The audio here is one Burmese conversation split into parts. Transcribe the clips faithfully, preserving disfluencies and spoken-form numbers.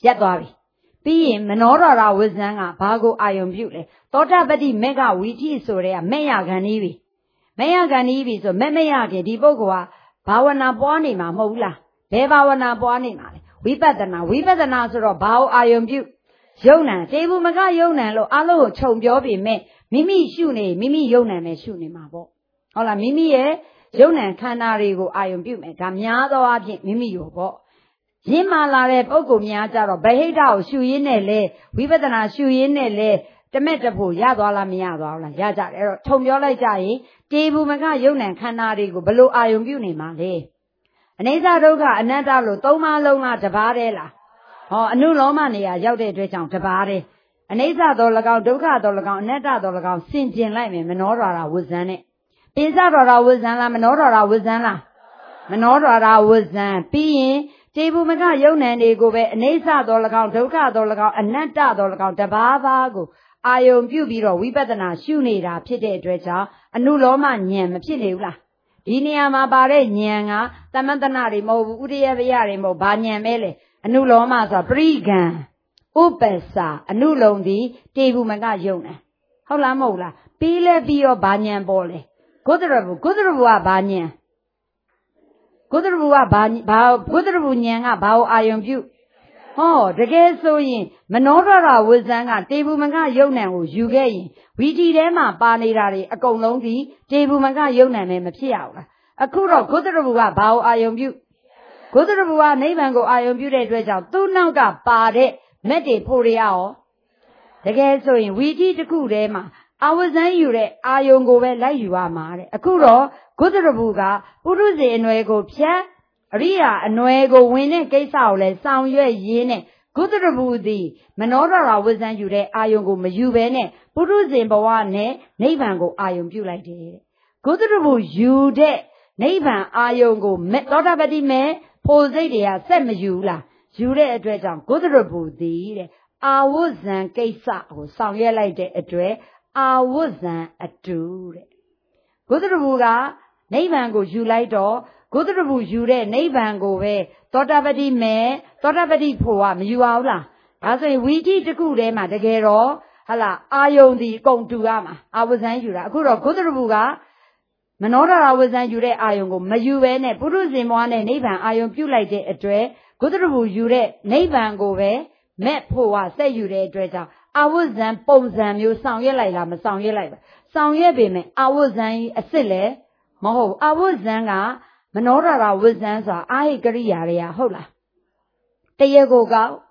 ရက်သွားပြီပြီးရင်မနောရတာဝိဇ္ဇံကဘာကိုအာယုံပြုလဲသောတာပတိမေကဝီထိဆိုတဲ့ကမဲ့ရခံနေပြီမဲ့ရခံနေပြီဆိုမဲ့မရခင်ဒီပုဂ္ဂိုလ်ကဘာဝနာပွားနေမှာမဟုတ်ဘူးလားဘယ်ဘာဝနာပွားနေမှာလဲဝိပဿနာဝိပဿနာဆိုတော့ဘာကိုအာယုံပြုယုံနံတေဘူးမကယုံနံလို့အလုံးကိုခြုံပြောပြီးမဲ့မိမိရှုနေမိမိယုံနံပဲရှုနေမှာပေါ့ဟုတ်လားမိမိရဲ့ယုံနံခန္ဓာတွေကိုအာယုံပြုမယ်ဒါများသောအားဖြင့်မိမိရောပေါ့ရင်းမာလာတဲ့ပုဂ္ဂိုလ်များကြတော့ဗဟိတကိုရှုရင်းနဲ့လေဝိပဿနာရှုရင်းနဲ့လေတမက်တဖို့ရသွားလားမရသွားဘူးလားရကြတယ်အဲ့တော့ခြုံပြောလိုက်ကြရင်တေဘူးမကယုံနံခန္ဓာတွေကိုဘယ်လိုအာယုံပြုနေမှာလဲအနိစ္စဒုက္ခအနတ္တလို့သုံးပါးလုံးလားတပါးတည်းလားဟောအနုလောမနေရာရောက်တဲ့အတွက်ကြောင့်တပါးတည်းအနိစ္စတော်၎င်းဒုက္ခတော်၎င်းအနတ္တတော်၎င်းဆင်ကျင်လိုက်မယ်မနောဒွါရဝိဇ္ဇံနဲ့ပိစဒွါရဝိဇ္ဇံလားမနောဒွါရဝိဇ္ဇံလားမနောဒွါရဝိဇ္ဇံပြီးရင်တေဘူးမကယုံနံတွေကိုပဲအနိစ္စတော်၎င်းဒုက္ခတော်၎င်းအနတ္တတော်၎င်းတပါးပါးကိုအာယုံပြုပြီးတော့ဝိပဿနာရှုနေတာဖြစ်တဲ့အတွက်ကြောင့်အနုလောမဉာဏ်မဖြစ်နေဘူးလားဒီနေရာမှာပါတဲ့ဉာဏ်ကသမတနာတွေမဟုတ်ဘူးဥဒိယပယတွေမဟုတ်ဘာဉာဏ်ပဲလေအနုလောမဆိုတာပရိကံဥပ္ပစာအနုလုံသည်တေဘူးမကယုံတယ်ဟုတ်လားမဟုတ်လားပြီးလဲပြီးတော့ဘာဉာဏ်ပေါ်လဲဂုတရဘူးဂုတရဘူးကဘာဉာဏ်ဂုတရဘူးကဘာဘာဂုတရဘူးဉာဏ်ကဘာကိုအာယုံပြုဟောတကယ်ဆိုရင်မနောဒရဝိဇ္ဇံကတေဘူးမကယုံနံကိုယူခဲ့ရင်ဝီတီထဲမှာပါနေတာတွေအကုန်လုံးဒီတေဘူးမကယုံနံနဲ့မဖြစ်ရဘူးလားအခုတော့ဂုတရဘူးကဘာကိုအာယုံပြုဂုတရဘူးကနိဗ္ဗာန်ကိုအာယုံပြုတဲ့အတွက်ကြောင့်သူ့နောက်ကပါတဲ့မက်တွေဖို့ရရောတကယ်ဆိုရင်ဝီတီတစ်ခုထဲမှာအဝဇန်းယူတဲ့အာယုံကိုပဲလိုက်ယူရမှာတဲ့အခုတော့ဂုတရဘူးကပုရုဇေအနွယ်ကိုဖြတ်အရိယာအနွယ်ကိုဝင်တဲ့ကိစ္စကိုလည်းဆောင်ရွက်ရင်းနဲ့ဂုတရဘူးသည်မနောဒရဝိဇ္ဇံယူတဲ့အာယုံကိုမယူဘဲနဲ့ပုရုဇေဘဝနဲ့နိဗ္ဗာန်ကိုအာယုံပြုလိုက်တယ်တဲ့ဂုတရဘူးယူတဲ့နိဗ္ဗာန်အာယုံကိုသောတာပတိမေဖို့စိတ်တွေကဆက်မယူလားယူတဲ့အတွက်ကြောင့်ဂုတရဘူးသည်တဲ့အာဝဇ္ဇံကိစ္စကိုဆောင်ရွက်လိုက်တဲ့အတွက်အာဝဇ္ဇံအတူတဲ့ဂုတရဘူးကနိဗ္ဗာန်ကိုယူလိုက်တော့ဂုတရဘူးယူတဲ့နိဗ္ဗာန်ကိုပဲသောတာပတိမေသောတာပတိဖို့ကမယူပါဘူးလားဒါဆိုရင်ဝီတိတစ်ခုတည်းမှာတကယ်တော့ဟလာအာယုန်ဒီကုံတူရမှာအာဝဇ္ဇံယူတာအခုတော့ဂုတရဘူးကမနောဒရဝိဇ္ဇံယူတဲ့အာယုံကိုမယူဘဲနဲ့ပုရုဇဉ်ဘွားနဲ့နိဗ္ဗာန်အာယုံပြုလိုက်တဲ့အတွက်ဂုတရဘူးယူတဲ့နိဗ္ဗာန်ကိုပဲမက်ဖို့ကဆက်ယူတဲ့အတွက်ကြောင့်အာဝဇ္ဇံပုံစံမျိုးဆောင်ရွက်လိုက်လားမဆောင်ရွက်လိုက်ပါဆောင်ရွက်ပေမဲ့အာဝဇ္ဇံအစ်စ်လည်းမဟုတ်အာဝဇ္ဇံကမနောဒရဝိဇ္ဇံဆိုတာအာဟိကရိယာတွေကဟုတ်လားတရေကိုကောက်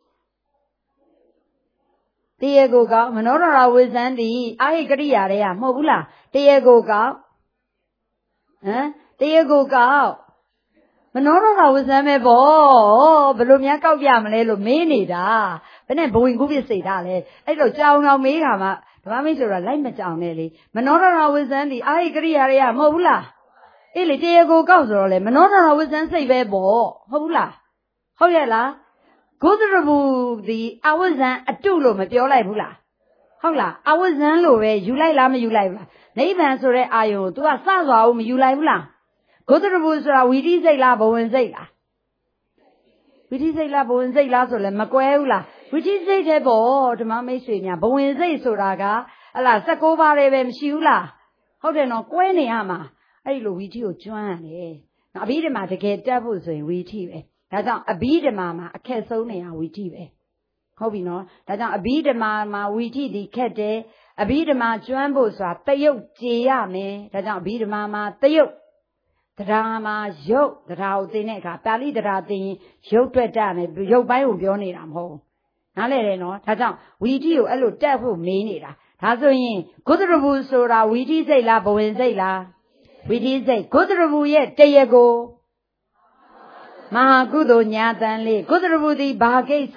တရေကိုကောက်မနောဒရဝိဇ္ဇံဒီအာဟိကရိယာတွေကမဟုတ်ဘူးလားတရေကိုကောက်ဟမ်တရေကိုကောက်မနောဒရဝိဇ္ဇံပဲပေါ့ဘယ်လိုများကောက်ပြမလဲလို့မေးနေတာဘယ်နဲ့ဘဝင်ကုပ္ပစိတ်တာလဲအဲ့တော့ကြောင်အောင်မေးတာမှဓမ္မမိတ်ဆိုတာလိုက်မကြောင်နဲ့လေမနောဒရဝိဇ္ဇံဒီအာဟိကရိယာတွေကမဟုတ်ဘူးလားအေးလေတရေကိုကောက်ဆိုတော့လေမနောဒရဝိဇ္ဇံစိတ်ပဲပေါ့ဟုတ်ဘူးလားဟုတ်ရဲ့လားဂုတရဘူးဒီအဝဇ္ဇံအတုလို့မပြောလိုက်ဘူးလားဟုတ်လားအဝဇ္ဇံလို့ပဲယူလိုက်လားမယူလိုက်ဘူးလားနိဗ္ဗာန်ဆိုတဲ့အာယုံကို तू ကစစွာအောင်မယူလိုက်ဘူးလားဂုတရဘူးဆိုတာဝီတိစိတ်လားဘဝင်စိတ်လားဝီတိစိတ်လားဘဝင်စိတ်လားဆိုလဲမကွဲဘူးလားဝီတိစိတ်တဲ့ပေါ့ဓမ္မမိတ်ဆွေများဘဝင်စိတ်ဆိုတာကဟလာ၁၉ပါးတွေပဲမရှိဘူးလားဟုတ်တယ်နော်ကွဲနေရမှာအဲ့လိုဝီတိကိုကျွမ်းရတယ်နော်အဘိဓမ္မာတကယ်တက်ဖို့ဆိုရင်ဝီတိပဲဒါကြောင့်အဘိဓမ္မာမှာအခက်ဆုံးနေရဝီတိပဲဟုတ်ပြီနော်ဒါကြောင့်အဘိဓမ္မာမှာဝီတိဒီခက်တယ်အဘိဓမ္မာကျွမ်းဖို့ဆိုတာတယုတ်ကြေရမယ်ဒါကြောင့်အဘိဓမ္မာမှာတယုတ်တရားမှာယုတ်တရားကိုသင်တဲ့အခါပါဠိတရားသင်ရင်ယုတ်တွက်တာနဲ့ယုတ်ပိုင်းကိုပြောနေတာမဟုတ်နားလည်တယ်နော်ဒါကြောင့်ဝီတိကိုအဲ့လိုတက်ဖို့မေးနေတာဒါဆိုရင်ဂုတရဘူးဆိုတာဝီတိစိတ်လားဘဝင်စိတ်လားဝီတိစိတ်ဂုတရဘူးရဲ့တရကိုမဟာကုသိုလ်ညာတန်လေးဂုတရဘူးဒီဘာကိစ္စ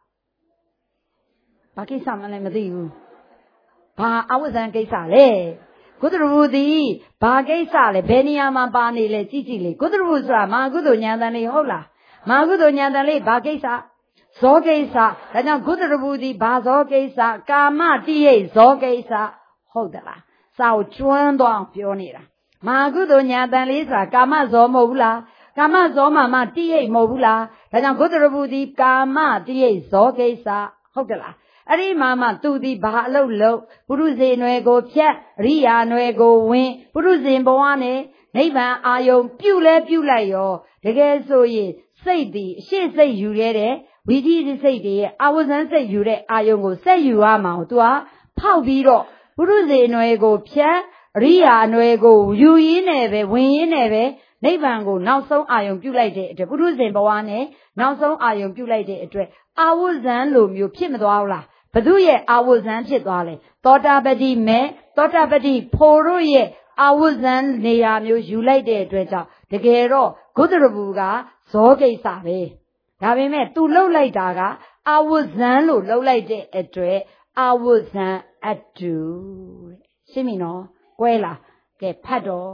ဘာကိစ္စမှလည်းမသိဘူးဘာအဝဇ္ဇံကိစ္စလဲဂုတရဘူးဒီဘာကိစ္စလဲဘယ်နေရာမှာပါနေလဲကြည့်ကြည့်လေဂုတရဘူးဆိုတာမဟာကုသိုလ်ညာတန်လေးဟုတ်လားမဟာကုသိုလ်ညာတန်လေးဘာကိစ္စဇောကိစ္စဒါကြောင့်ဂုတရဘူးဒီဘာဇောကိစ္စကာမတိယိဇောကိစ္စဟုတ်တယ်လားစာကိုကျွမ်းသွားအောင်ပြောနေတာမဟာကုသိုလ်ညာတန်လေးဆိုတာကာမဇောမဟုတ်ဘူးလားကာမဇောမာမတိရိတ်မဟုတ်ဘူးလားဒါကြောင့်ဂုတ္တရဘူးသည်ကာမတိရိတ်ဇောကိစ္စဟုတ်တယ်လားအဲ့ဒီမှာမှသူသည်ဘာအလုပ်လုပ်ပုရုဇေနွယ်ကိုဖြတ်အရိယာနွယ်ကိုဝင်ပုရုဇဉ်ဘဝနဲ့နိဗ္ဗာန်အာယုံပြုလဲပြုလိုက်ရောတကယ်ဆိုရင်စိတ်သည်အရှိစိတ်ယူရတဲ့ဝိသိစိတ်တွေရဲ့အာဝဇန်စိတ်ယူတဲ့အာယုံကိုဆက်ယူရမှာကိုသူကဖောက်ပြီးတော့ပုရုဇေနွယ်ကိုဖြတ်အရိယာနွယ်ကိုယူရင်းနဲ့ပဲဝင်ရင်းနဲ့ပဲနိဗ္ဗာန်ကိုနောက်ဆုံးအာယုံပြုလိုက်တဲ့အတွက်ပုရုဇဉ်ဘဝနဲ့နောက်ဆုံးအာယုံပြုလိုက်တဲ့အတွက်အာဝဇန်လိုမျိုးဖြစ်မသွားဘူးလားဘသူရဲ့အာဝဇန်ဖြစ်သွားလဲသောတာပတိမေသောတာပတိဖိုတို့ရဲ့အာဝဇန်နေရာမျိုးယူလိုက်တဲ့အတွက်ကြောင့်တကယ်တော့ဂုတ္တရဘူးကဇောကိစ္စပဲဒါပေမဲ့ तू လှုပ်လိုက်တာကအာဝဇန်လို့လှုပ်လိုက်တဲ့အတွက်အာဝဇန်အတုတဲ့ရှင်းပြီနော်ကွဲလားကဲဖတ်တော့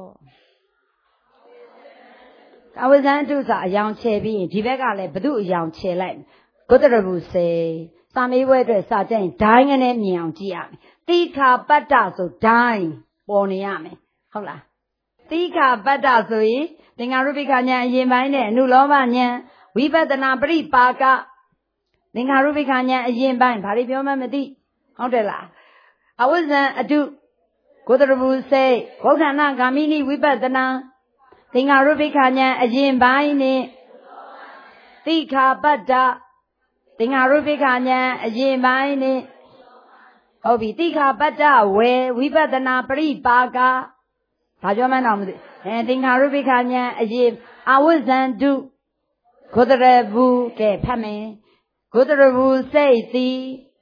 အာဝဇန်အတုဆိုအယောင်ချယ်ပြီးရင်ဒီဘက်ကလည်းဘသူအယောင်ချယ်လိုက်ဂုတ္တရဘူးစေစာမေးပွဲအတွက်စာကြိုင်ဒိုင်းငနဲ့မြင်အောင်ကြည့်ရမယ်တိခာပတ္တဆိုဒိုင်းပေါ်နေရမယ်ဟုတ်လားတိခာပတ္တဆိုရင်သင်္ဃာရုပ္ပိခဉာဏ်အရင်ပိုင်းနဲ့အနုလောမဉာဏ်ဝိပဿနာပရိပါကသင်္ဃာရုပ္ပိခဉာဏ်အရင်ပိုင်းဘာတွေပြောမှမသိဟုတ်တယ်လားအဝဇ္ဇံအတုဂုတ္တရဘူးစိတ်ဘုဒ္ဓနာဂ ामि နိဝိပဿနာသင်္ဃာရုပ္ပိခဉာဏ်အရင်ပိုင်းနဲ့တိခာပတ္တသင်္ဃာရုပ္ပိခဉာဏ်အရင်ပိုင်းနဲ့ဟုတ်ပြီတိခာပတ္တဝေဝိပဿနာပရိပါကဘာပြောမှန်းတော့မသိအဲသင်္ခါရုပ္ပိခဉာဏ်အရင်အဝဇ္ဇန္တုဂုတ္တရဘူးကဲဖတ်မယ်ဂုတ္တရဘူးစိတ်သည်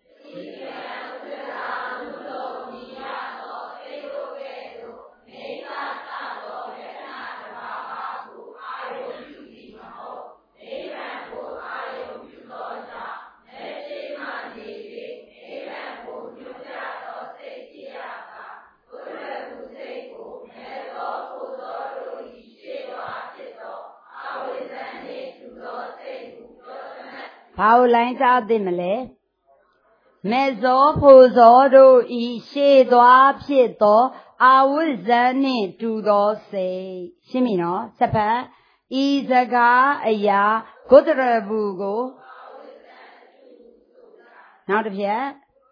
ဘာလို့လိုင်းစားသိမလဲမေဇောဖိုဇောတို့ဤရှေ့သွားဖြစ်သောအာဝိဇ္ဇန်နှင့်တူသောစိတ်ရှင်းပြီနော်ဆက်ဖတ်ဤစကားအရာဂုတ္တရဘူးကိုနောက်တစ်ပြက်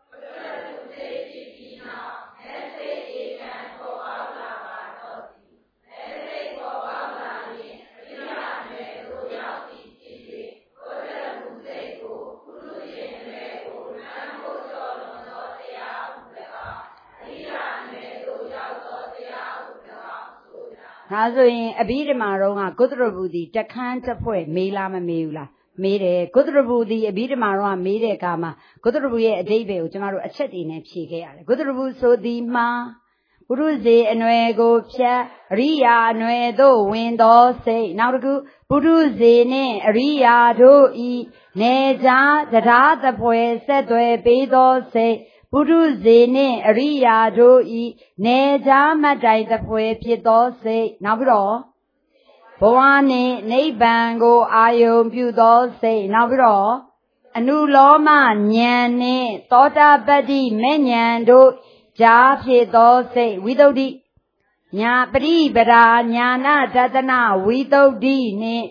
ဒါဆိုရင်အဘိဓမ္မာတော်ကဂုတ္တရဘူးဒီတခန်းတစ်ဖွဲ့မေးလားမမေးဘူးလားမေးတယ်ဂုတ္တရဘူးဒီအဘိဓမ္မာတော်ကမေးတဲ့အခါမှာဂုတ္တရဘူးရဲ့အဓိပ္ပာယ်ကိုကျမတို့အချက်တွေနဲ့ဖြေခဲ့ရတယ်ဂုတ္တရဘူးဆိုသည်မှာပုရုဇေအနွယ်ကိုဖြတ်အရိယာအနွယ်သို့ဝင်သောစိတ်နောက်တစ်ခုပုရုဇေနှင့်အရိယာတို့ဤနေကြတရားသဖွယ်ဆက်သွယ်ပေးသောစိတ်ပုရုဇေနှင့်အရိယာတို့ဤနေကြမတ်တိုင်သဖွယ်ဖြစ်သောစိတ်နောက်ပြီးတော့ဘဝနှင့်နိဗ္ဗာန်ကိုအာယုံပြုသောစိတ်နောက်ပြီးတော့အနုလောမဉာဏ်နှင့်သောတာပတ္တိမဲ့ဉာဏ်တို့ကြားဖြစ်သောစိတ်ဝိသုဒ္ဓိညာပရိပရာညာနာတတနာဝိသုဒ္ဓိနှင့်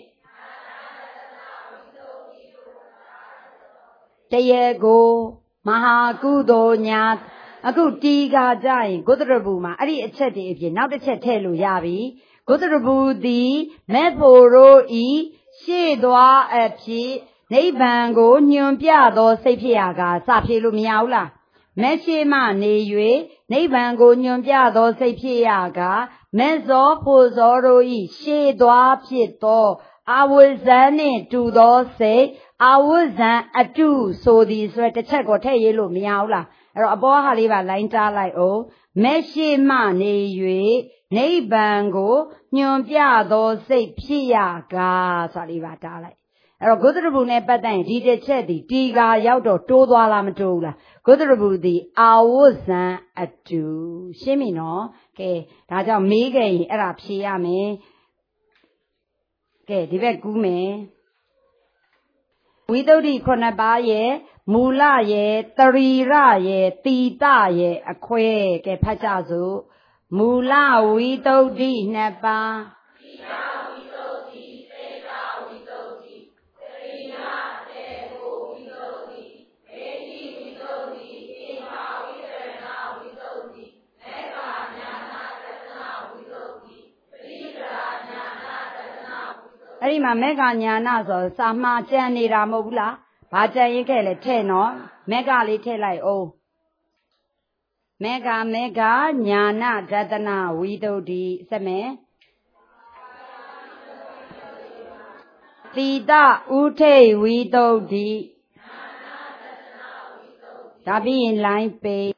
တရေကိုမဟာကုသိုလ်ညာအခုတီးကားကြရင်ဂုတ္တရဘူးမှာအဲ့ဒီအချက်တွေအပြင်နောက်တစ်ချက်ထည့်လို့ရပြီဂုတ္တရဘူးသည်မဲ့ဖို့တို့ဤရှေ့သွားအဖြစ်နိဗ္ဗာန်ကိုညွန်ပြသောစိတ်ဖြစ်ရာကစဖြေလို့မရဘူးလားမဲ့ရှိမှနေ၍နိဗ္ဗာန်ကိုညွန်ပြသောစိတ်ဖြစ်ရာကမဲ့ဇောဖို့ဇောတို့ဤရှေ့သွားဖြစ်သောအာဝိဇ္ဇန်နှင့်တူသောစိတ်အာဝိဇ္ဇန်အတုဆိုသည်ဆိုရတစ်ချက်ကိုထည့်ရေးလို့မရဘူးလားအဲ့တော့အပေါ်ဟာလေးပါလိုင်းကြားလိုက်အောင်မဲ့ရှိမှနေ၍နိဗ္ဗာန်ကိုညွန်ပြသောစိတ်ဖြစ်ရကားဆိုတာလေးပါတားလိုက်အဲ့တော့ဂုတ္တရဘူးနဲ့ပတ်သက်ရင်ဒီတစ်ချက်ဒီတီကာရောက်တော့တိုးသွားလားမတိုးဘူးလားဂုတ္တရဘူးဒီအာဝိဇ္ဇန်အတုရှင်းပြီနော်ကဲဒါကြောင့်မေးခဲ့ရင်အဲ့ဒါဖြေရမယ်ကဲဒီဘက်ကူးမယ်ဝိသုဒ္ဓိခုနှစ်ပါးရဲ့မူလရဲ့တရီရရဲ့တီတရဲ့အခွဲကဲဖတ်ကြစို့မူလဝိသုဒ္ဓိနှစ်ပါးတီတဝိသုဒ္ဓိတအဲ့ဒီမှာမေကညာနာဆိုစာမှားကြံနေတာမဟုတ်ဘူးလားဘာကြံရင်ခဲ့လဲထဲ့နော်မေကလေးထည့်လိုက်အောင်မေကမေကညာနာဒတနာဝိတုဒ္ဓိစမယ်တိတဥထိဝိတုဒ္ဓိဒါပြီးရင်လိုင်းပေ